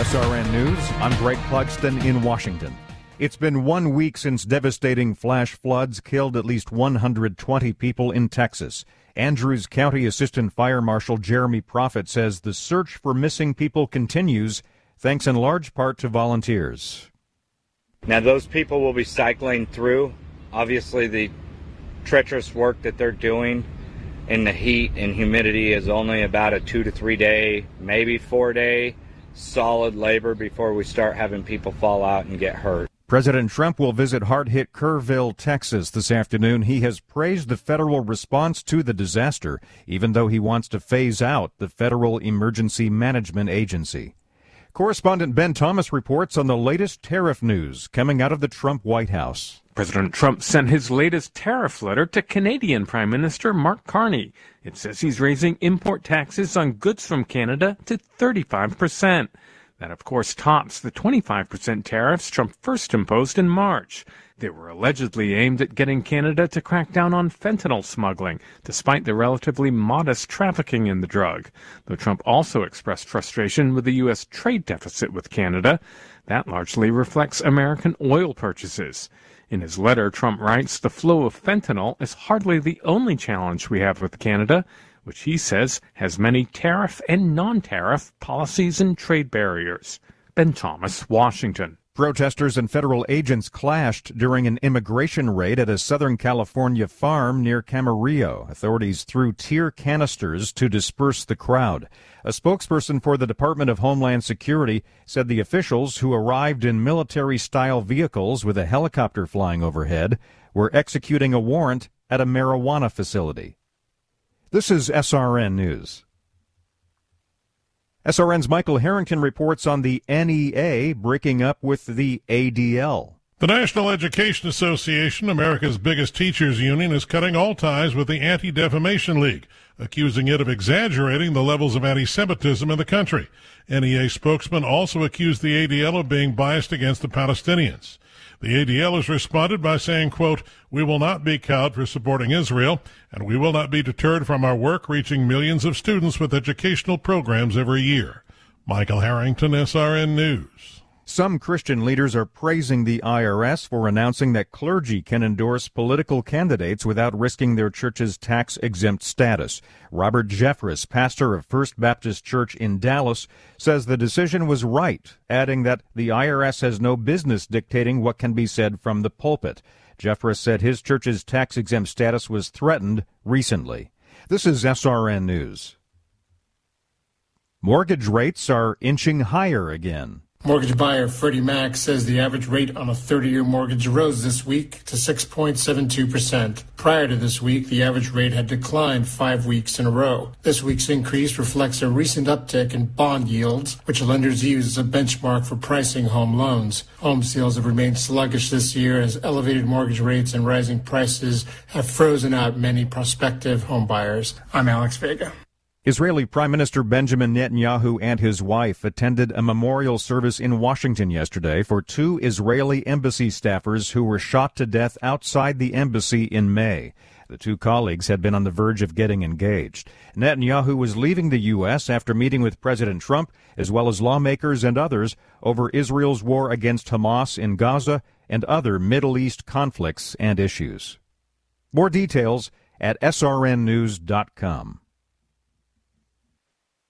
SRN News, I'm Greg Clugston in Washington. It's been 1 week since devastating flash floods killed at least 120 people in Texas. Andrews County Assistant Fire Marshal Jeremy Prophet says the search for missing people continues, thanks in large part to volunteers. Now, those people will be cycling through. Obviously, the treacherous work that they're doing in the heat and humidity is only about a 2 to 3 day, maybe 4 day solid labor before we start having people fall out and get hurt. President Trump will visit hard-hit Kerrville, Texas this afternoon. He has praised the federal response to the disaster, even though he wants to phase out the Federal Emergency Management Agency. Correspondent Ben Thomas reports on the latest tariff news coming out of the Trump White House. President Trump sent his latest tariff letter to Canadian Prime Minister Mark Carney. It says he's raising import taxes on goods from Canada to 35%. That, of course, tops the 25% tariffs Trump first imposed in March. They were allegedly aimed at getting Canada to crack down on fentanyl smuggling, despite the relatively modest trafficking in the drug. Though Trump also expressed frustration with the U.S. trade deficit with Canada. That largely reflects American oil purchases. In his letter, Trump writes, the flow of fentanyl is hardly the only challenge we have with Canada, which he says has many tariff and non-tariff policies and trade barriers. Ben Thomas, Washington. Protesters and federal agents clashed during an immigration raid at a Southern California farm near Camarillo. Authorities threw tear canisters to disperse the crowd. A spokesperson for the Department of Homeland Security said the officials, who arrived in military-style vehicles with a helicopter flying overhead, were executing a warrant at a marijuana facility. This is SRN News. SRN's Michael Harrington reports on the NEA breaking up with the ADL. The National Education Association, America's biggest teachers union, is cutting all ties with the Anti-Defamation League, accusing it of exaggerating the levels of anti-Semitism in the country. NEA spokesman also accused the ADL of being biased against the Palestinians. The ADL has responded by saying, quote, we will not be cowed for supporting Israel, and we will not be deterred from our work reaching millions of students with educational programs every year. Michael Harrington, SRN News. Some Christian leaders are praising the IRS for announcing that clergy can endorse political candidates without risking their church's tax-exempt status. Robert Jeffress, pastor of First Baptist Church in Dallas, says the decision was right, adding that the IRS has no business dictating what can be said from the pulpit. Jeffress said his church's tax-exempt status was threatened recently. This is SRN News. Mortgage rates are inching higher again. Mortgage buyer Freddie Mac says the average rate on a 30-year mortgage rose this week to 6.72%. Prior to this week, the average rate had declined 5 weeks in a row. This week's increase reflects a recent uptick in bond yields, which lenders use as a benchmark for pricing home loans. Home sales have remained sluggish this year as elevated mortgage rates and rising prices have frozen out many prospective home buyers. I'm Alex Vega. Israeli Prime Minister Benjamin Netanyahu and his wife attended a memorial service in Washington yesterday for 2 Israeli embassy staffers who were shot to death outside the embassy in May. The 2 colleagues had been on the verge of getting engaged. Netanyahu was leaving the U.S. after meeting with President Trump, as well as lawmakers and others, over Israel's war against Hamas in Gaza and other Middle East conflicts and issues. More details at srnnews.com.